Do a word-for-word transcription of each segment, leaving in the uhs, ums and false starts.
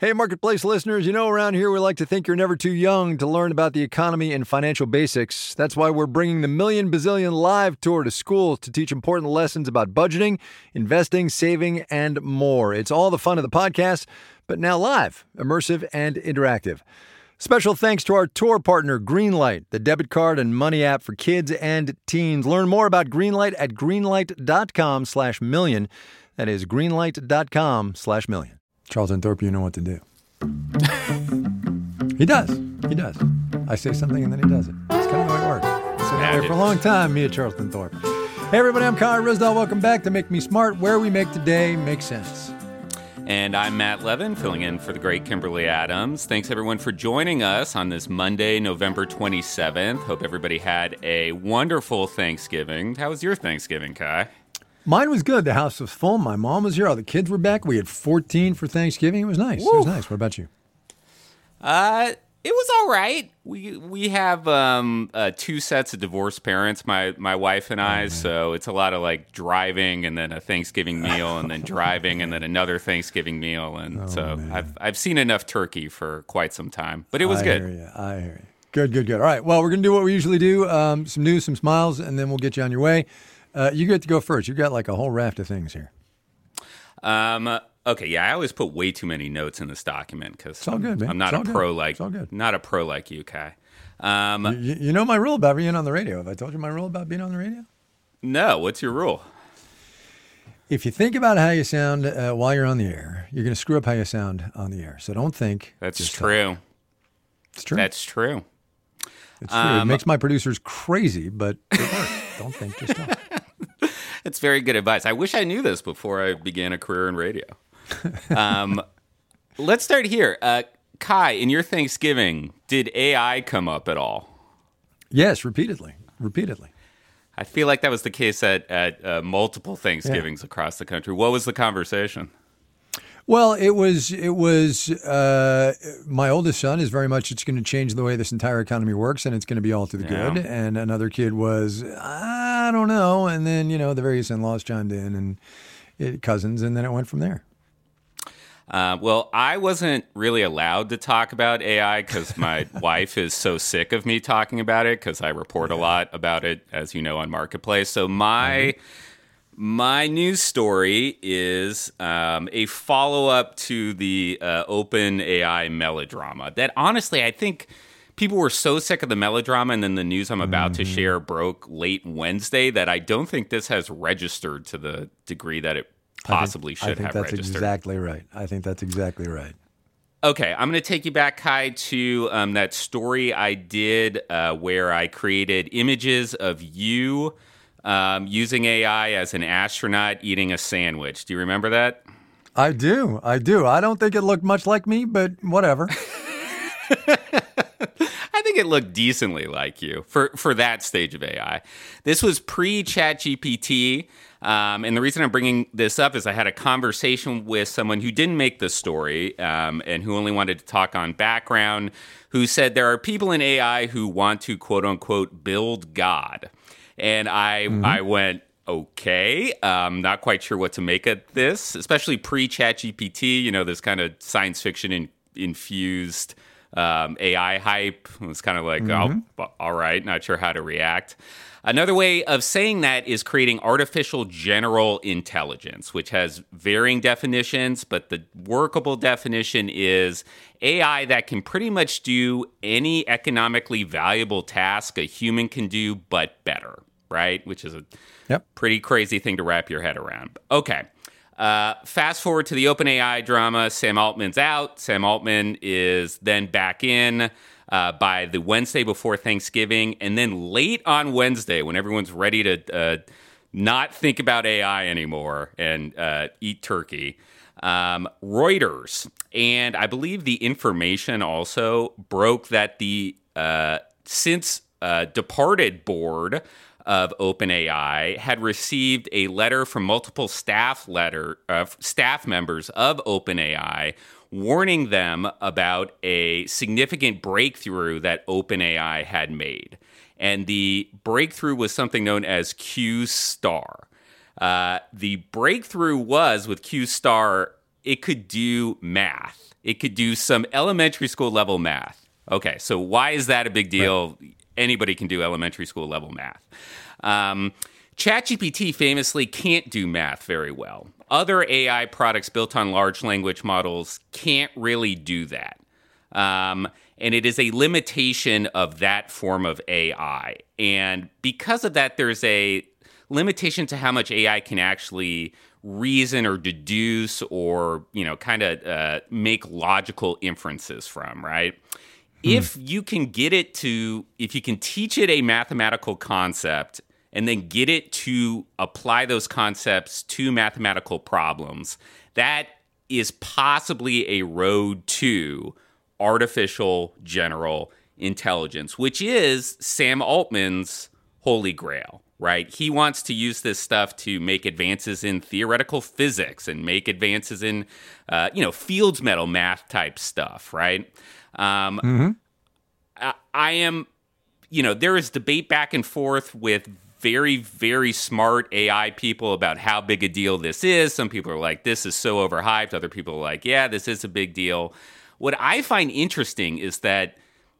Hey, Marketplace listeners, you know around here we like to think you're never too young to learn about the economy and financial basics. That's why we're bringing the Million Bazillion Live Tour to schools to teach important lessons about budgeting, investing, saving, and more. It's all the fun of the podcast, but now live, immersive, and interactive. Special thanks to our tour partner, Greenlight, the debit card and money app for kids and teens. Learn more about Greenlight at greenlight.com slash million. That is greenlight.com slash million. Charlton Thorpe, you know what to do. He does. He does. I say something and then he does it. It's kind of the way it works. It's been there for a long time, me and Charlton Thorpe. Hey, everybody, I'm Kyle Risdall. Welcome back to Make Me Smart, where we make today make sense. And I'm Matt Levin, filling in for the great Kimberly Adams. Thanks, everyone, for joining us on this Monday, November twenty-seventh. Hope everybody had a wonderful Thanksgiving. How was your Thanksgiving, Kai? Mine was good. The house was full. My mom was here. All the kids were back. We had fourteen for Thanksgiving. It was nice. Woo. It was nice. What about you? Uh, it was all right. We we have um uh, two sets of divorced parents, my my wife and I. Oh, so it's a lot of like driving and then a Thanksgiving meal and then driving and then another Thanksgiving meal. And oh, so man. I've I've seen enough turkey for quite some time. But it was I good. Hear you. I hear you. Good, good, good. All right. Well, we're gonna do what we usually do. Um, some news, some smiles, and then we'll get you on your way. Uh, you get to go first. You've got like a whole raft of things here. Um. Okay. Yeah, I always put way too many notes in this document because I'm, I'm not a pro good. like not a pro like you, Kai. Um. You, you know my rule about being on the radio. Have I told you my rule about being on the radio? No. What's your rule? If you think about how you sound uh, while you're on the air, you're going to screw up how you sound on the air. So don't think. That's true. Talk. It's true. That's true. It's true. Um, it makes my producers crazy, but it works. Don't think, just talk. It's very good advice. I wish I knew this before I began a career in radio. Um, let's start here. Uh, Kai, in your Thanksgiving, did A I come up at all? Yes, repeatedly. Repeatedly. I feel like that was the case at, at uh, multiple Thanksgivings yeah. across the country. What was the conversation? Well, it was, it was, uh, my oldest son is very much, it's going to change the way this entire economy works and it's going to be all to the yeah. good. And another kid was, I don't know. And then, you know, the various in-laws chimed in and it, cousins, and then it went from there. Uh, well, I wasn't really allowed to talk about A I because my wife is so sick of me talking about it because I report yeah. a lot about it, as you know, on Marketplace. So my... Mm-hmm. My news story is um, a follow-up to the uh, OpenAI melodrama that, honestly, I think people were so sick of the melodrama and then the news I'm about mm-hmm. to share broke late Wednesday that I don't think this has registered to the degree that it possibly I think, should I think have that's registered. Exactly right. I think that's exactly right. Okay, I'm going to take you back, Kai, to um, that story I did uh, where I created images of you Um, using A I as an astronaut eating a sandwich. Do you remember that? I do. I do. I don't think it looked much like me, but whatever. I think it looked decently like you for, for that stage of A I. This was pre-ChatGPT, um, and the reason I'm bringing this up is I had a conversation with someone who didn't make the story um, and who only wanted to talk on background, who said there are people in A I who want to, quote-unquote, build God. And I mm-hmm. I went, okay, I'm not quite sure what to make of this, especially pre-ChatGPT, you know, this kind of science fiction in, infused um, A I hype. It was kind of like, mm-hmm. oh, all right, not sure how to react. Another way of saying that is creating artificial general intelligence, which has varying definitions, but the workable definition is A I that can pretty much do any economically valuable task a human can do, but better, right? Which is a yep. pretty crazy thing to wrap your head around. Okay. Uh, fast forward to the OpenAI drama. Sam Altman's out. Sam Altman is then back in uh, by the Wednesday before Thanksgiving. And then late on Wednesday, when everyone's ready to uh, not think about A I anymore and uh, eat turkey, um, Reuters, and I believe The Information also broke that the uh, since uh, departed board of OpenAI had received a letter from multiple staff letter uh, staff members of OpenAI warning them about a significant breakthrough that OpenAI had made. And the breakthrough was something known as Q-Star. Uh, the breakthrough was, with Q-Star, it could do math. it could do some elementary school level math. Okay, so why is that a big deal? Right. Anybody can do elementary school level math. Um, ChatGPT famously can't do math very well. Other A I products built on large language models can't really do that. Um, and it is a limitation of that form of A I. And because of that, there's a limitation to how much A I can actually reason or deduce or, you know, kind of uh, make logical inferences from, right? Mm. If you can get it to, if you can teach it a mathematical concept and then get it to apply those concepts to mathematical problems, that is possibly a road to artificial general intelligence, which is Sam Altman's holy grail, right? He wants to use this stuff to make advances in theoretical physics and make advances in, uh, you know, Fields Medal math type stuff, right? Um, mm-hmm. I, I am, you know, there is debate back and forth with very, very smart A I people about how big a deal this is. Some people are like, this is so overhyped. Other people are like, yeah, this is a big deal. What I find interesting is that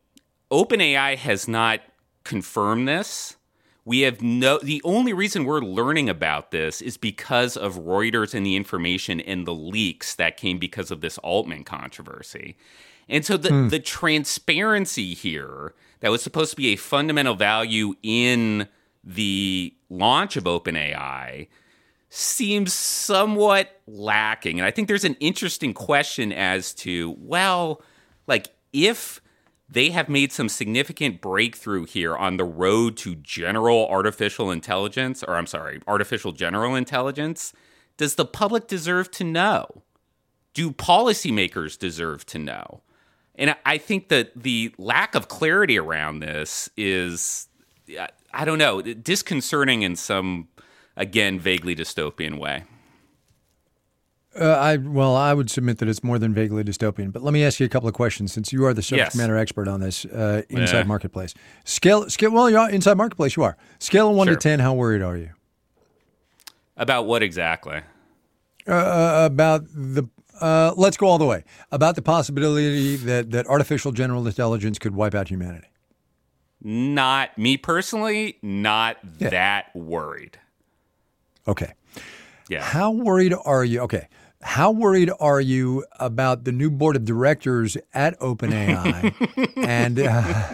OpenAI has not confirmed this. We have no, the only reason we're learning about this is because of Reuters and the information and the leaks that came because of this Altman controversy. And so the, hmm. the transparency here that was supposed to be a fundamental value in the launch of OpenAI seems somewhat lacking. And I think there's an interesting question as to, well, like if they have made some significant breakthrough here on the road to general artificial intelligence, or I'm sorry, artificial general intelligence, does the public deserve to know? Do policymakers deserve to know? And I think that the lack of clarity around this is, I don't know, disconcerting in some, again, vaguely dystopian way. Uh, I well, I would submit that it's more than vaguely dystopian. But let me ask you a couple of questions, since you are the subject yes. matter expert on this. Uh, inside yeah. Marketplace, scale, scale. Well, you're inside Marketplace. You are scale of one sure. to ten. How worried are you about what exactly? Uh, about the. Uh, let's go all the way about the possibility that that artificial general intelligence could wipe out humanity. Not me personally. Not yeah. that worried. Okay. Yeah. How worried are you? Okay. How worried are you about the new board of directors at OpenAI and uh,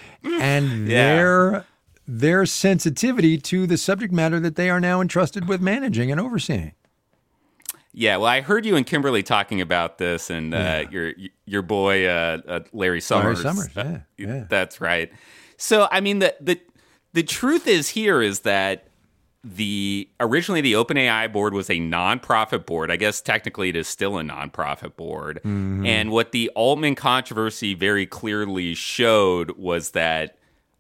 and yeah. their their sensitivity to the subject matter that they are now entrusted with managing and overseeing? Yeah, well, I heard you and Kimberly talking about this, and uh, yeah. your your boy uh, uh, Larry Summers. Larry Summers, yeah, yeah, that's right. So, I mean, the the the truth is here is that the originally the OpenAI board was a nonprofit board. I guess technically it is still a nonprofit board. Mm-hmm. And what the Altman controversy very clearly showed was that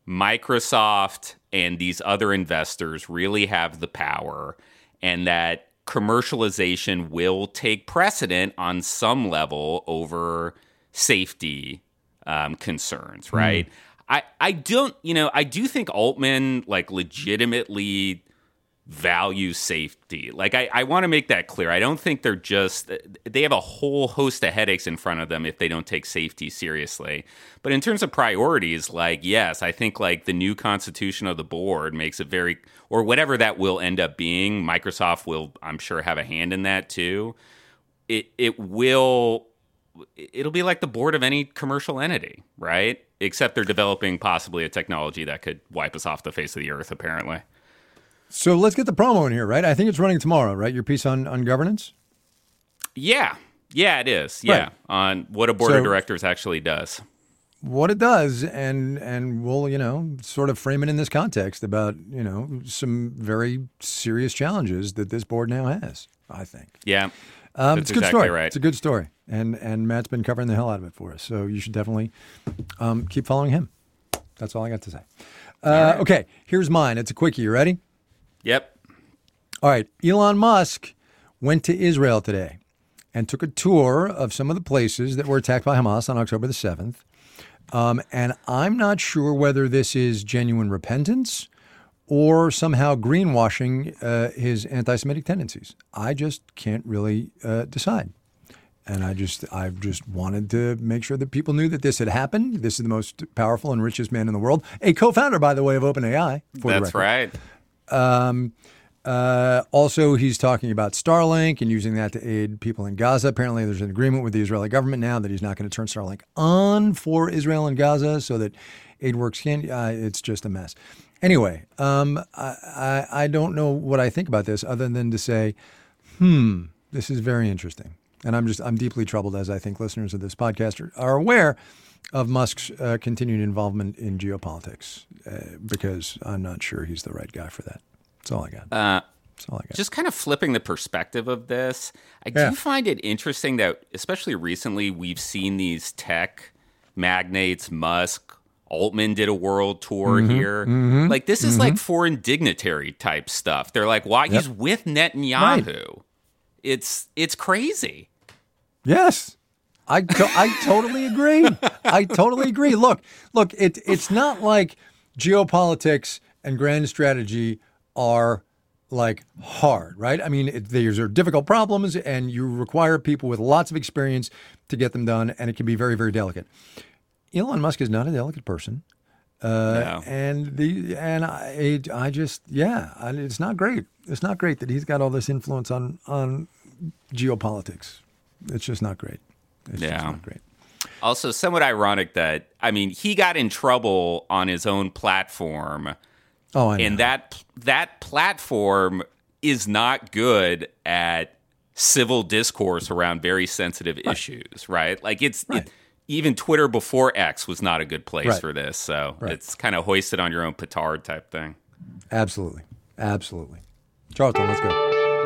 Microsoft and these other investors really have the power, and that commercialization will take precedent on some level over safety um, concerns, right? Mm. I, I don't, you know, I do think Altman like legitimately values safety. Like, I, I want to make that clear. I don't think they're just, they have a whole host of headaches in front of them if they don't take safety seriously. But in terms of priorities, like, yes, I think like the new constitution of the board makes it very, or whatever that will end up being, Microsoft will, I'm sure, have a hand in that too. It it will, it'll be like the board of any commercial entity, right? Except they're developing possibly a technology that could wipe us off the face of the earth, apparently. So let's get the promo in here, right? I think it's running tomorrow, right? Your piece on, on governance? Yeah. Yeah, it is. Yeah. Right. On what a board so, of directors actually does. What it does, and and we'll, you know, sort of frame it in this context about, you know, some very serious challenges that this board now has, I think. Yeah. Um, it's a good exactly story. Right. It's a good story. And and Matt's been covering the hell out of it for us. So you should definitely um, keep following him. That's all I got to say. Uh, right. Okay, here's mine. It's a quickie. You ready? Yep. All right. Elon Musk went to Israel today and took a tour of some of the places that were attacked by Hamas on October the seventh. Um, and I'm not sure whether this is genuine repentance or somehow greenwashing uh, his anti-Semitic tendencies. I just can't really uh, decide. And I just, I just wanted to make sure that people knew that this had happened. This is the most powerful and richest man in the world. A co-founder, by the way, of OpenAI. That's right. Um, uh, also, he's talking about Starlink and using that to aid people in Gaza. Apparently, there's an agreement with the Israeli government now that he's not going to turn Starlink on for Israel and Gaza so that aid works can. Uh, it's just a mess. Anyway, um, I, I, I don't know what I think about this other than to say, hmm, this is very interesting. And I'm just I'm deeply troubled, as I think listeners of this podcast are, are aware, of Musk's uh, continued involvement in geopolitics, uh, because I'm not sure he's the right guy for that. That's all I got. Uh, That's all I got. Just kind of flipping the perspective of this, I Yeah. do find it interesting that, especially recently, we've seen these tech magnates, Musk, Altman did a world tour Mm-hmm. here. Like, this is like foreign dignitary type stuff. They're like, why? He's with Netanyahu. It's it's crazy. Yes. I, to- I totally agree. I totally agree. Look, look, it, it's not like geopolitics and grand strategy are like hard, right? I mean, it, these are difficult problems and you require people with lots of experience to get them done, and it can be very, very delicate. Elon Musk is not a delicate person. Uh, No. and the and I I just yeah, I, it's not great. It's not great that he's got all this influence on on geopolitics. It's just not great. It's just Yeah. not great. Also, somewhat ironic that, I mean, he got in trouble on his own platform. Oh, I know. And that that platform is not good at civil discourse around very sensitive issues, right? Like it's Right. it, even Twitter before X was not a good place Right. for this. So Right. it's kind of hoisted on your own petard type thing. Absolutely, absolutely. Charlton, let's go.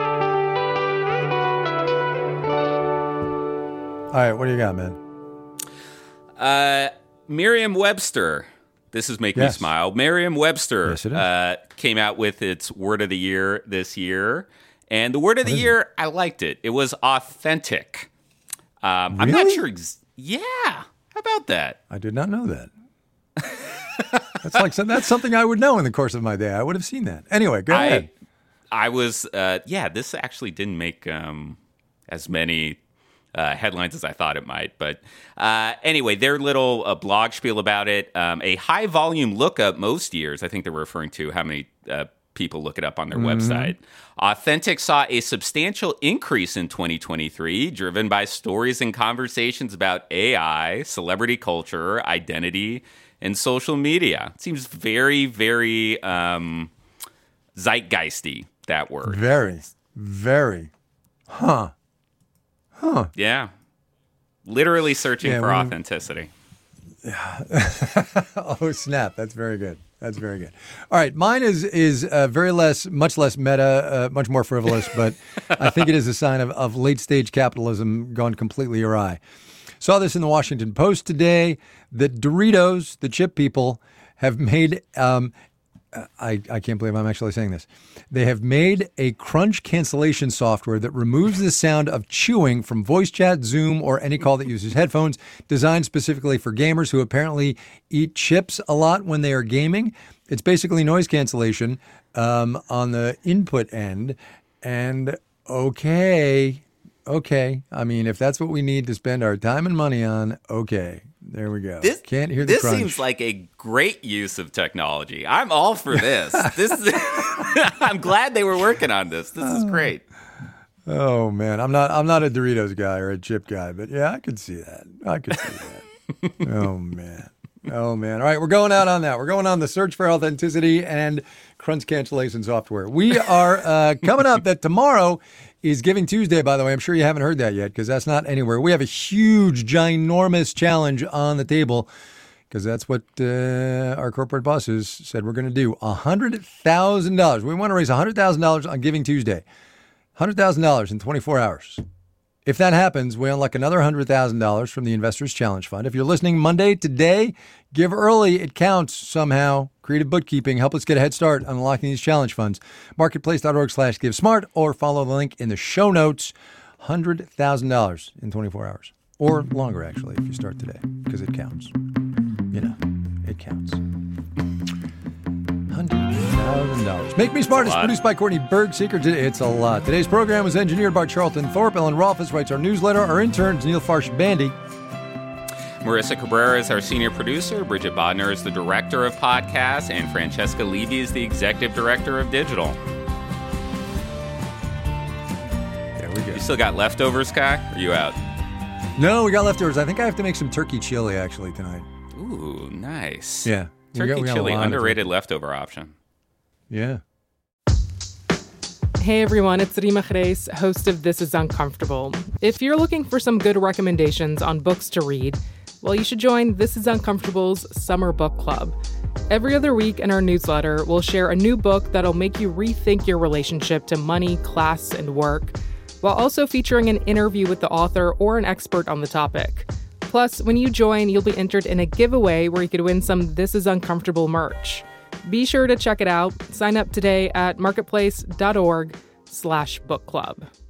All right, what do you got, man? Uh, Merriam-Webster. This is making Yes. me smile. Merriam-Webster Yes, it is. uh, came out with its word of the year this year. And the word of the year, I liked it. It was authentic. Um, I'm not Really? sure. Ex- yeah. How about that? I did not know that. That's like some- that's something I would know in the course of my day. I would have seen that. Anyway, go I, ahead. I was, uh, yeah, this actually didn't make um, as many uh, headlines as I thought it might. But uh, anyway, their little uh, blog spiel about it, um, a high volume lookup most years, I think they're referring to how many uh, people look it up on their website. Authentic saw a substantial increase in twenty twenty-three, driven by stories and conversations about A I, celebrity culture, identity, and social media. It seems very, very um, zeitgeisty, that word. Very, very. Huh. Yeah. Literally searching Yeah, for when- authenticity. Oh, snap. That's very good. That's very good. All right. Mine is is uh, very less, much less meta, uh, much more frivolous, but I think it is a sign of, of late stage capitalism gone completely awry. Saw this in the Washington Post today that Doritos, the chip people, have made, um, I, I can't believe I'm actually saying this. They have made a crunch cancellation software that removes the sound of chewing from voice chat, Zoom, or any call that uses headphones, designed specifically for gamers who apparently eat chips a lot when they are gaming. It's basically noise cancellation um, on the input end. And okay, okay. I mean, if that's what we need to spend our time and money on, okay. There we go. This, Can't hear the this crunch. seems like a great use of technology. I'm all for this. This is, I'm glad they were working on this. This is great. Oh man, I'm not I'm not a Doritos guy or a chip guy, but yeah, I could see that. I could see that. Oh man. Oh man. All right, we're going out on that. We're going on the search for authenticity and crunch cancellation software. We are uh, coming up that tomorrow is Giving Tuesday, by the way. I'm sure you haven't heard that yet because that's not anywhere. We have a huge, ginormous challenge on the table because that's what uh, our corporate bosses said we're going to do. one hundred thousand dollars. We want to raise one hundred thousand dollars on Giving Tuesday. one hundred thousand dollars in twenty-four hours. If that happens, we unlock another one hundred thousand dollars from the Investors Challenge Fund. If you're listening Monday, today, give early. It counts somehow. Creative bookkeeping. Help us get a head start on unlocking these challenge funds. Marketplace.org slash give smart or follow the link in the show notes. one hundred thousand dollars in twenty-four hours. Or longer, actually, if you start today, because it counts. You know, it counts. hundred thousand dollars. Make Me Smart is produced by Courtney Bergseeker. It's a lot. Today's program was engineered by Charlton Thorpe. Ellen Rolfes writes our newsletter. Our intern is Neil Farsh-Bandy. Marissa Cabrera is our senior producer. Bridget Bodner is the director of podcasts. And Francesca Levy is the executive director of digital. There we go. You still got leftovers, Kai? Or are you out? No, we got leftovers. I think I have to make some turkey chili, actually, tonight. Ooh, nice. Yeah. Turkey we got, we got chili, underrated leftover option. Yeah. Hey everyone, it's Rima Reis, host of This Is Uncomfortable. If you're looking for some good recommendations on books to read, well, you should join This Is Uncomfortable's Summer Book Club. Every other week in our newsletter, we'll share a new book that'll make you rethink your relationship to money, class, and work, while also featuring an interview with the author or an expert on the topic. Plus, when you join, you'll be entered in a giveaway where you could win some This Is Uncomfortable merch. Be sure to check it out. Sign up today at marketplace.org slash book club.